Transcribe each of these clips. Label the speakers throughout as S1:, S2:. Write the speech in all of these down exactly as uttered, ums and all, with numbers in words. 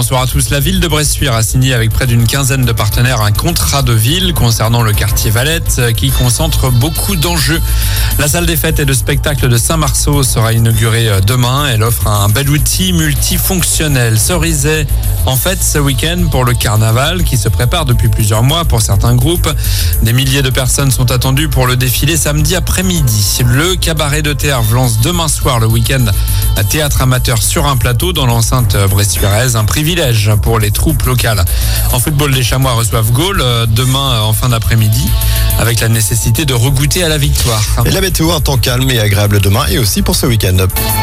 S1: bonsoir à tous. La ville de Bressuire a signé avec près d'une quinzaine de partenaires un contrat de ville concernant le quartier Valette qui concentre beaucoup d'enjeux. La salle des fêtes et de spectacles de Saint-Marceau sera inaugurée demain. Elle offre un bel outil multifonctionnel. Cerizay en fête ce week-end pour le carnaval qui se prépare depuis plusieurs mois pour certains groupes. Des milliers de personnes sont attendues pour le défilé samedi après-midi. Le cabaret de Therve lance demain soir le week-end à théâtre amateur sur un plateau dans l'enceinte bressuiraise. Un privilège pour les troupes locales. En football, les Chamois reçoivent Gaulle demain en fin d'après-midi avec la nécessité de regoûter à la victoire.
S2: Et la météo, un temps calme et agréable demain et aussi pour ce week-end.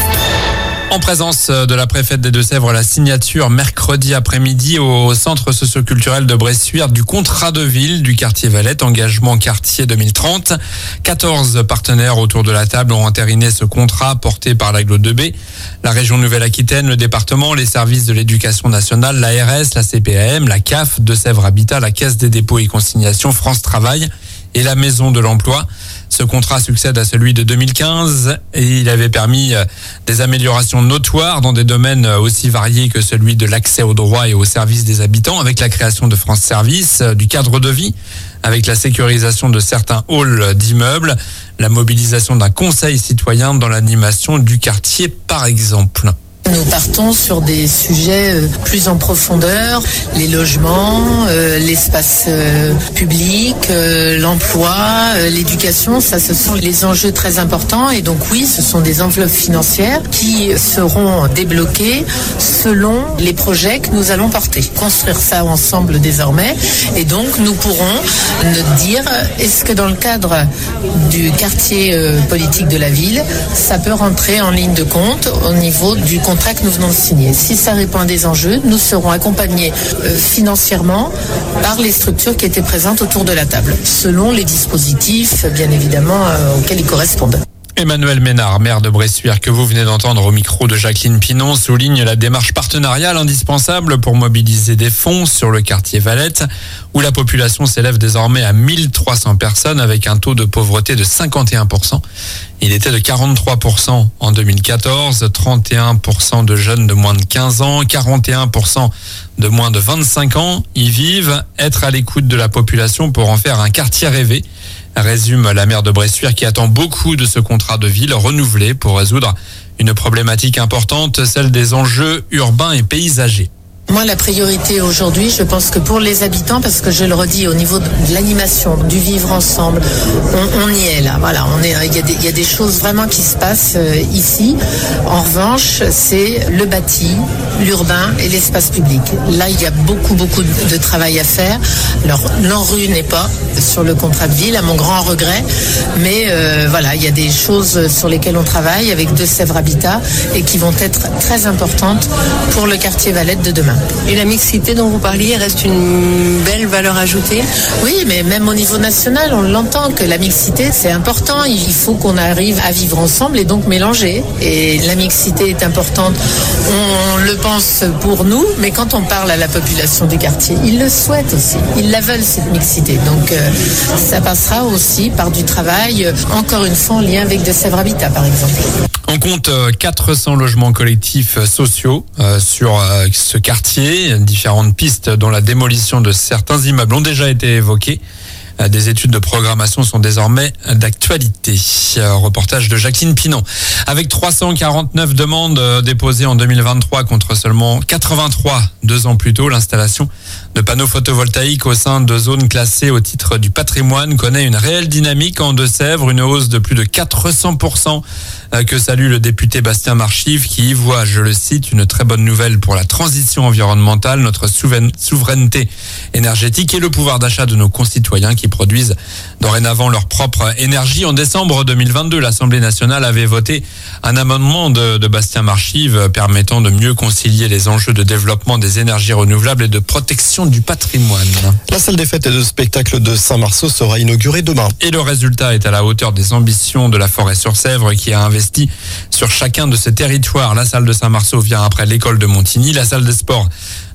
S1: En présence de la préfète des Deux-Sèvres, la signature mercredi après-midi au centre socioculturel de Bressuire du contrat de ville du quartier Valette, engagement quartier deux mille trente. quatorze partenaires autour de la table ont entériné ce contrat porté par l'Aglo deux B, la région Nouvelle-Aquitaine, le département, les services de l'éducation nationale, l'A R S, la C P A M, la C A F, Deux-Sèvres Habitat, la Caisse des dépôts et consignations, France Travail et la Maison de l'Emploi. Ce contrat succède à celui de deux mille quinze et il avait permis des améliorations notoires dans des domaines aussi variés que celui de l'accès aux droits et aux services des habitants, avec la création de France Service, du cadre de vie, avec la sécurisation de certains halls d'immeubles, la mobilisation d'un conseil citoyen dans l'animation du quartier par exemple.
S3: Nous partons sur des sujets plus en profondeur, les logements, euh, l'espace euh, public, euh, l'emploi, euh, l'éducation, ça ce sont les enjeux très importants et donc oui, ce sont des enveloppes financières qui seront débloquées selon les projets que nous allons porter. Construire ça ensemble désormais et donc nous pourrons nous dire est-ce que dans le cadre du quartier euh, politique de la ville, ça peut rentrer en ligne de compte au niveau du contrat que nous venons de signer. Si ça répond à des enjeux, nous serons accompagnés euh, financièrement par les structures qui étaient présentes autour de la table, selon les dispositifs, bien évidemment, euh, auxquels ils correspondent.
S1: Emmanuel Ménard, maire de Bressuire, que vous venez d'entendre au micro de Jacqueline Pinon, souligne la démarche partenariale indispensable pour mobiliser des fonds sur le quartier Valette, où la population s'élève désormais à mille trois cents personnes avec un taux de pauvreté de cinquante et un pour cent. Il était de quarante-trois pour cent en deux mille quatorze, trente et un pour cent de jeunes de moins de quinze ans, quarante et un pour cent de moins de vingt-cinq ans y vivent. Être à l'écoute de la population pour en faire un quartier rêvé, résume la maire de Bressuire qui attend beaucoup de ce contrat de ville renouvelé pour résoudre une problématique importante, celle des enjeux urbains et paysagers.
S3: Moi, la priorité aujourd'hui, je pense que pour les habitants, parce que je le redis, au niveau de l'animation, du vivre ensemble, on, on y est là. Voilà, on est. Il y a des, il y a des choses vraiment qui se passent euh, ici. En revanche, c'est le bâti, l'urbain et l'espace public. Là, il y a beaucoup, beaucoup de travail à faire. Alors, l'ANRU n'est pas sur le contrat de ville, à mon grand regret, mais euh, voilà, il y a des choses sur lesquelles on travaille avec Deux-Sèvres Habitat et qui vont être très importantes pour le quartier Valette de demain.
S4: Et la mixité dont vous parliez reste une belle valeur ajoutée?
S3: Oui, mais même au niveau national, on l'entend que la mixité, c'est important. Il faut qu'on arrive à vivre ensemble et donc mélanger. Et la mixité est importante. On le pense pour nous, mais quand on parle à la population des quartiers, ils le souhaitent aussi. Ils la veulent, cette mixité. Donc, euh, ça passera aussi par du travail, encore une fois, en lien avec Deux-Sèvres Habitat, par exemple.
S1: On compte quatre cents logements collectifs sociaux euh, sur euh, ce quartier. Différentes pistes dont la démolition de certains immeubles ont déjà été évoquées. Euh, des études de programmation sont désormais d'actualité. Euh, reportage de Jacqueline Pinon. Avec trois cent quarante-neuf demandes euh, déposées en deux mille vingt-trois contre seulement quatre-vingt-trois deux ans plus tôt, l'installation de panneaux photovoltaïques au sein de zones classées au titre du patrimoine connaît une réelle dynamique en Deux-Sèvres, une hausse de plus de quatre cents pour cent que salue le député Bastien Marchive qui y voit, je le cite, une très bonne nouvelle pour la transition environnementale, notre souveraineté énergétique et le pouvoir d'achat de nos concitoyens qui produisent dorénavant leur propre énergie. En décembre deux mille vingt-deux, l'Assemblée nationale avait voté un amendement de, de Bastien Marchive permettant de mieux concilier les enjeux de développement des énergies renouvelables et de protection du patrimoine.
S2: La salle des fêtes et de spectacles de Saint-Marceau sera inaugurée demain.
S1: Et le résultat est à la hauteur des ambitions de la Forêt-sur-Sèvre qui a investi sur chacun de ces territoires. La salle de Saint-Marceau vient après l'école de Montigny. La salle des sports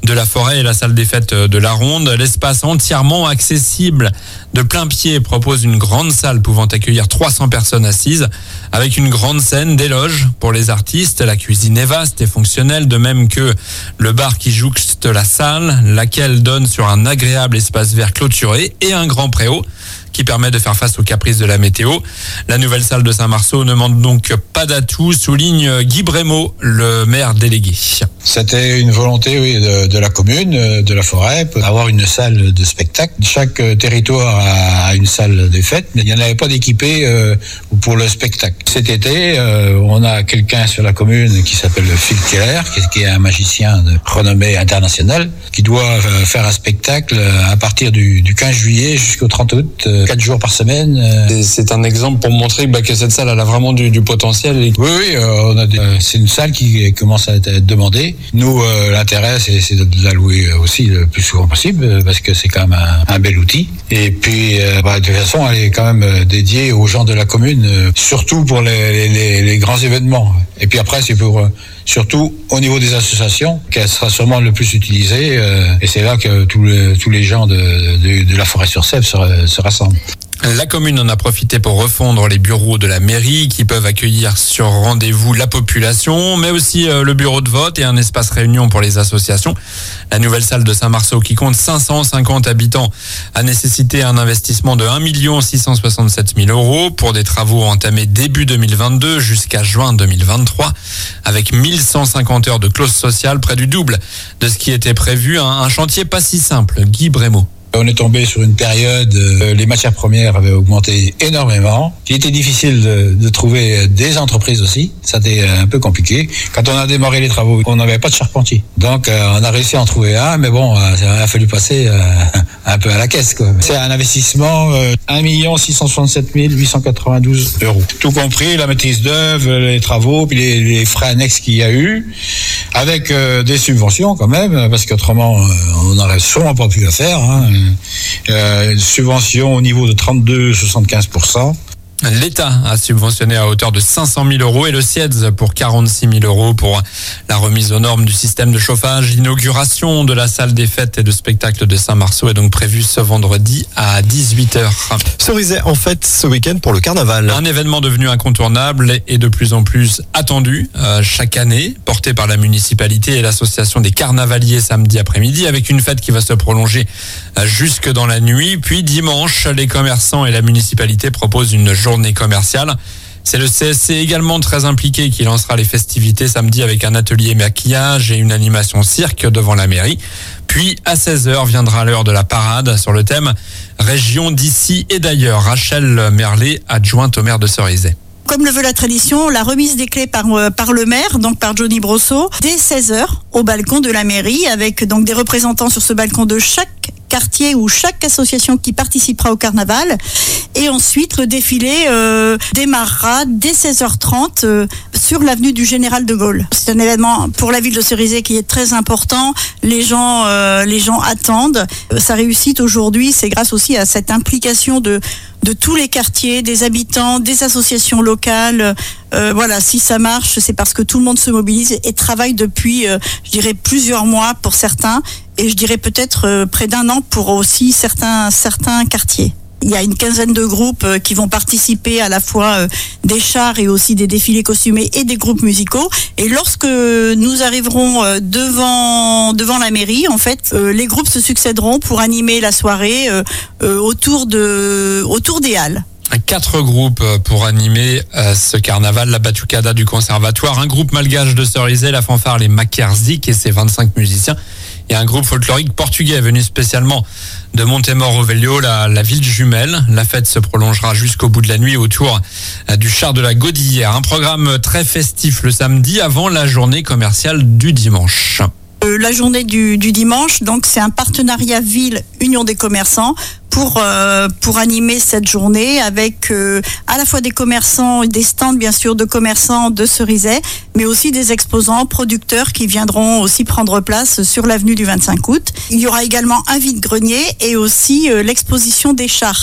S1: de la Forêt et la salle des fêtes de la Ronde. L'espace entièrement accessible de plein pied propose une grande salle pouvant accueillir trois cents personnes assises avec une grande scène, des loges pour les artistes. La cuisine est vaste et fonctionnelle, de même que le bar qui jouxte la salle, laquelle donne sur un agréable espace vert clôturé et un grand préau qui permet de faire face aux caprices de la météo. La nouvelle salle de Saint-Marceau ne manque donc pas d'atouts, souligne Guy Brémaud, le maire délégué.
S5: C'était une volonté oui, de, de la commune, de la Forêt, d'avoir une salle de spectacle. Chaque territoire a une salle des fêtes, mais il n'y en avait pas d'équipée euh, pour le spectacle. Cet été, euh, on a quelqu'un sur la commune qui s'appelle Phil Keller, qui, qui est un magicien de renommée internationale, qui doit euh, faire un spectacle à partir du, du quinze juillet jusqu'au trente août, euh, quatre jours par semaine.
S1: Euh. C'est un exemple pour montrer bah, que cette salle elle a vraiment du, du potentiel. Et...
S5: Oui, oui, euh, on a des, euh, c'est une salle qui commence à être demandée. Nous, euh, l'intérêt, c'est, c'est de la louer aussi le plus souvent possible, parce que c'est quand même un, un bel outil. Et puis, euh, bah, de toute façon, elle est quand même dédiée aux gens de la commune, euh, surtout pour les, les, les grands événements. Et puis après, c'est pour... Euh, surtout au niveau des associations, qu'elle sera sûrement le plus utilisée. Euh, et c'est là que tous les, tous les gens de, de, de la Forêt-sur-Sèvre se, se rassemblent.
S1: La commune en a profité pour refondre les bureaux de la mairie qui peuvent accueillir sur rendez-vous la population, mais aussi le bureau de vote et un espace réunion pour les associations. La nouvelle salle de Saint-Marceau, qui compte cinq cent cinquante habitants, a nécessité un investissement de un million six cent soixante-sept mille euros pour des travaux entamés début deux mille vingt-deux jusqu'à juin deux mille vingt-trois, avec mille cent cinquante heures de clause sociale, près du double de ce qui était prévu. Un, un chantier pas si simple. Guy Brémaud.
S5: On est tombé sur une période où les matières premières avaient augmenté énormément. Il était difficile de, de trouver des entreprises aussi. Ça a été un peu compliqué. Quand on a démarré les travaux, on n'avait pas de charpentier. Donc euh, on a réussi à en trouver un, mais bon, euh, il a fallu passer euh, un peu à la caisse, quoi. C'est un investissement euh, un million six cent soixante-sept mille huit cent quatre-vingt-douze euros. Tout compris, la maîtrise d'œuvre, les travaux, puis les, les frais annexes qu'il y a eu, avec euh, des subventions quand même, parce qu'autrement, euh, on n'aurait sûrement pas pu le faire, hein. Euh, une subvention au niveau de trente-deux virgule soixante-quinze pour cent.
S1: L'État a subventionné à hauteur de cinq cent mille euros et le C I E D S pour quarante-six mille euros pour la remise aux normes du système de chauffage. L'inauguration de la salle des fêtes et de spectacles de Saint-Marceau est donc prévue ce vendredi à dix-huit heures.
S2: Cerizay en fête ce week-end pour le carnaval.
S1: Un événement devenu incontournable et de plus en plus attendu euh, chaque année, porté par la municipalité et l'association des carnavaliers samedi après-midi, avec une fête qui va se prolonger euh, jusque dans la nuit. Puis dimanche, les commerçants et la municipalité proposent une journée commerciale. C'est le C S C également très impliqué qui lancera les festivités samedi avec un atelier maquillage et une animation cirque devant la mairie. Puis à seize heures viendra l'heure de la parade sur le thème région d'ici et d'ailleurs. Rachel Merlet, adjointe au maire de Cerizay.
S6: Comme le veut la tradition, la remise des clés par, euh, par le maire, donc par Johnny Brosseau, dès seize heures au balcon de la mairie, avec donc des représentants sur ce balcon de chaque quartier ou chaque association qui participera au carnaval. Et ensuite, le défilé euh, démarrera dès seize heures trente euh, sur l'avenue du Général de Gaulle. C'est un événement pour la ville de Cerizay qui est très important. Les gens, euh, les gens attendent. Sa réussite aujourd'hui, c'est grâce aussi à cette implication de de tous les quartiers, des habitants, des associations locales. Euh, voilà, si ça marche, c'est parce que tout le monde se mobilise et travaille depuis, euh, je dirais, plusieurs mois pour certains, et je dirais peut-être euh, près d'un an pour aussi certains certains quartiers. Il y a une quinzaine de groupes euh, qui vont participer à la fois euh, des chars et aussi des défilés costumés et des groupes musicaux. Et lorsque nous arriverons euh, devant devant la mairie, en fait, euh, les groupes se succéderont pour animer la soirée euh, euh, autour de autour des halles.
S1: Quatre groupes pour animer euh, ce carnaval, la Batucada du Conservatoire, un groupe malgache de Cerizay, la fanfare Les Makerzik et ses vingt-cinq musiciens, et un groupe folklorique portugais venu spécialement de Montemor au Velho, la, la ville jumelle. La fête se prolongera jusqu'au bout de la nuit autour euh, du char de la Godillière. Un programme très festif le samedi avant la journée commerciale du dimanche.
S6: Euh, la journée du, du dimanche, donc c'est un partenariat ville-Union des commerçants pour euh, pour animer cette journée avec euh, à la fois des commerçants, des stands bien sûr de commerçants de Cerizay, mais aussi des exposants, producteurs qui viendront aussi prendre place sur l'avenue du vingt-cinq août. Il y aura également un vide-grenier et aussi euh, l'exposition des chars.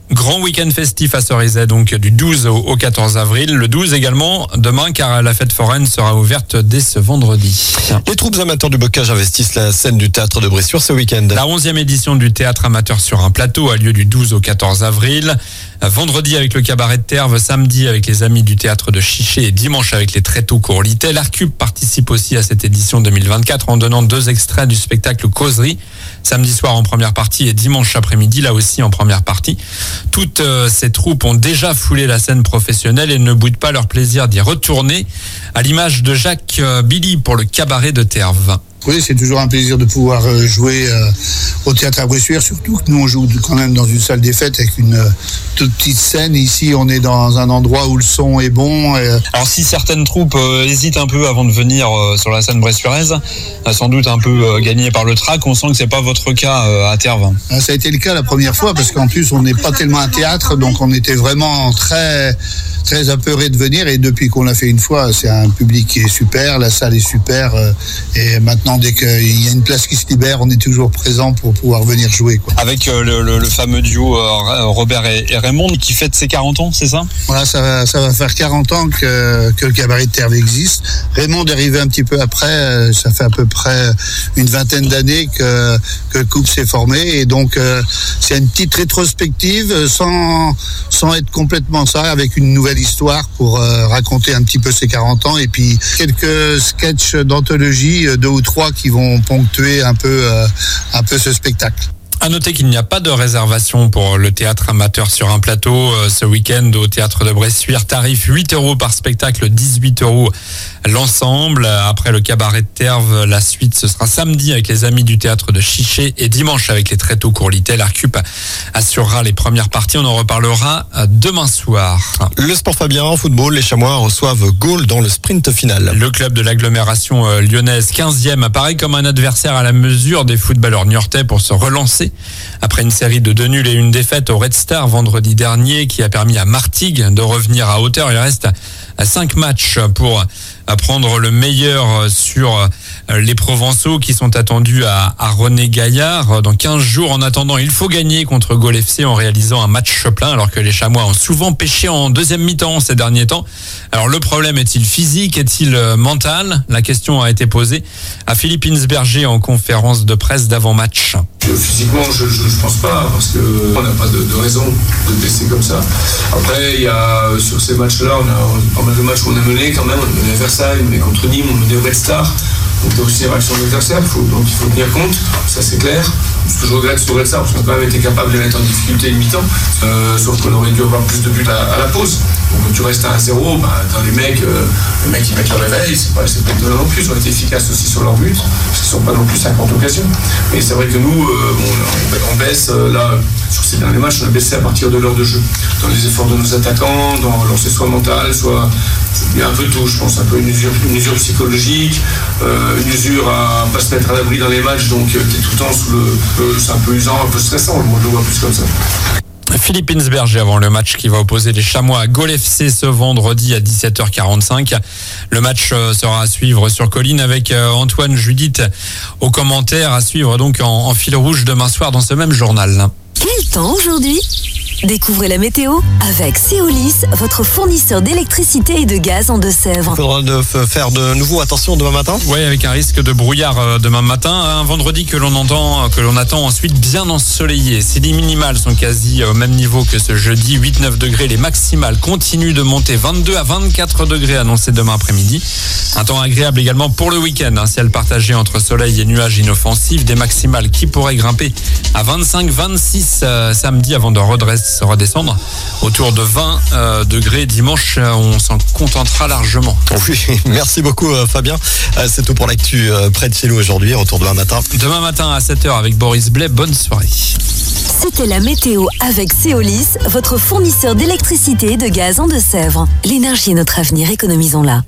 S1: Grand week-end festif à Cerizay, donc du douze au quatorze avril. Le douze également demain, car la fête foraine sera ouverte dès ce vendredi.
S2: Les troupes amateurs du bocage investissent la scène du théâtre de Bressuire ce week-end.
S1: La onzième édition du théâtre amateur sur un plateau a lieu du douze au quatorze avril. Vendredi avec le cabaret de Terve, samedi avec les amis du théâtre de Chiché et dimanche avec les Tréteaux Courlitais. L'Arcube participe aussi à cette édition deux mille vingt-quatre en donnant deux extraits du spectacle Causerie, samedi soir en première partie et dimanche après-midi, là aussi en première partie. Toutes euh, ces troupes ont déjà foulé la scène professionnelle et ne boudent pas leur plaisir d'y retourner, à l'image de Jacques euh, Billy pour le cabaret de Terve.
S7: Oui, c'est toujours un plaisir de pouvoir jouer euh, au théâtre à Bressuire, surtout que nous on joue quand même dans une salle des fêtes avec une euh, toute petite scène. Ici on est dans un endroit où le son est bon. Et...
S1: Alors si certaines troupes euh, hésitent un peu avant de venir euh, sur la scène bressuiraise, euh, sans doute un peu euh, gagnées par le trac, on sent que c'est pas votre cas euh, à Terve.
S7: Ah, ça a été le cas la première fois parce qu'en plus on n'est pas tellement un théâtre, donc on était vraiment très très apeurés de venir, et depuis qu'on l'a fait une fois, c'est un public qui est super, la salle est super, euh, et maintenant dès qu'il y a une place qui se libère, on est toujours présent pour pouvoir venir jouer, quoi.
S1: Avec euh, le, le, le fameux duo euh, Robert et, et Raymond qui fête ses quarante ans, c'est ça?
S7: Voilà, ça va, ça va faire quarante ans que, que le cabaret de Terve existe. Raymond est arrivé un petit peu après, ça fait à peu près une vingtaine d'années que, que le couple s'est formé, et donc euh, c'est une petite rétrospective sans, sans être complètement ça, avec une nouvelle histoire pour euh, raconter un petit peu ses quarante ans, et puis quelques sketchs d'anthologie, deux ou trois qui vont ponctuer un peu, euh, un peu ce spectacle.
S1: À noter qu'il n'y a pas de réservation pour le théâtre amateur sur un plateau euh, ce week-end au théâtre de Bressuire. Tarif huit euros par spectacle, dix-huit euros l'ensemble. Après le cabaret de Terve, la suite ce sera samedi avec les amis du théâtre de Chiché et dimanche avec les Tréteaux Courlitais. L'Arcup assurera les premières parties. On en reparlera demain soir.
S2: Le sport Fabien en football, les Chamois reçoivent Gaulle dans le sprint final.
S1: Le club de l'agglomération lyonnaise, quinzième, apparaît comme un adversaire à la mesure des footballeurs niortais pour se relancer. Après une série de deux nuls et une défaite au Red Star vendredi dernier qui a permis à Martigues de revenir à hauteur, il reste cinq matchs pour prendre le meilleur sur les Provençaux qui sont attendus à, à René Gaillard dans quinze jours. En attendant, il faut gagner contre Gaulle F C en réalisant un match plein, alors que les Chamois ont souvent pêché en deuxième mi-temps ces derniers temps. Alors le problème est-il physique, est-il mental? La question a été posée à Philippe Insberger en conférence de presse d'avant-match.
S8: Physiquement, je ne pense pas, parce qu'on n'a pas de, de raison de baisser comme ça. Après, il y a, sur ces matchs-là, on a pas mal de matchs qu'on a menés quand même. On a mené à Versailles, on est contre Nîmes, on a mené au Red Star. Donc il y a aussi les réactions de l'adversaire, donc il faut tenir compte, ça c'est clair. Ce que je regrette sur Red Star, parce qu'on a quand même été capable de les mettre en difficulté une mi-temps, euh, sauf qu'on aurait dû avoir plus de buts à, à la pause. Donc quand tu restes à un zéro, bah, quand les mecs, euh, les mecs qui mettent le réveil, c'est pas, c'est pas étonnant non plus, ils ont été efficaces aussi sur leur but, parce qu'ils ne sont pas non plus cinquante occasions. Mais c'est vrai que nous, euh, on, on baisse, euh, là, sur ces derniers matchs, on a baissé à partir de l'heure de jeu. Dans les efforts de nos attaquants, dans lancer soit mental, soit... Il y a un peu tout, je pense, un peu une usure, une usure psychologique, euh, une usure à ne pas se mettre à l'abri dans les matchs, donc euh, tu es tout le temps sous le... Euh, c'est un peu usant, un peu stressant, moi je le vois plus comme ça.
S1: Philippe Insberger avant le match qui va opposer les Chamois à Gaulle F C ce vendredi à dix-sept heures quarante-cinq. Le match sera à suivre sur Colline avec Antoine Judith aux commentaires, à suivre donc en, en fil rouge demain soir dans ce même journal.
S9: Quel temps aujourd'hui ? Découvrez la météo avec Céolis, votre fournisseur d'électricité et de gaz en Deux-Sèvres.
S2: Il faudra de faire de nouveau attention demain matin.
S1: Oui, avec un risque de brouillard demain matin. Un vendredi que l'on entend, que l'on attend ensuite bien ensoleillé. Si les minimales sont quasi au même niveau que ce jeudi, huit neuf degrés, les maximales continuent de monter, vingt-deux à vingt-quatre degrés annoncés demain après-midi. Un temps agréable également pour le week-end. Un ciel partagé entre soleil et nuages inoffensifs. Des maximales qui pourraient grimper à vingt-cinq vingt-six euh, samedi avant de redresser. redescendre autour de vingt euh, degrés dimanche. Euh, on s'en contentera largement.
S2: Oui, merci beaucoup euh, Fabien. Euh, c'est tout pour l'actu euh, près de chez nous aujourd'hui. Retour demain matin.
S1: Demain matin à sept heures avec Boris Blais. Bonne soirée.
S9: C'était la météo avec Céolis, votre fournisseur d'électricité et de gaz en Deux-Sèvres. L'énergie est notre avenir, économisons-la.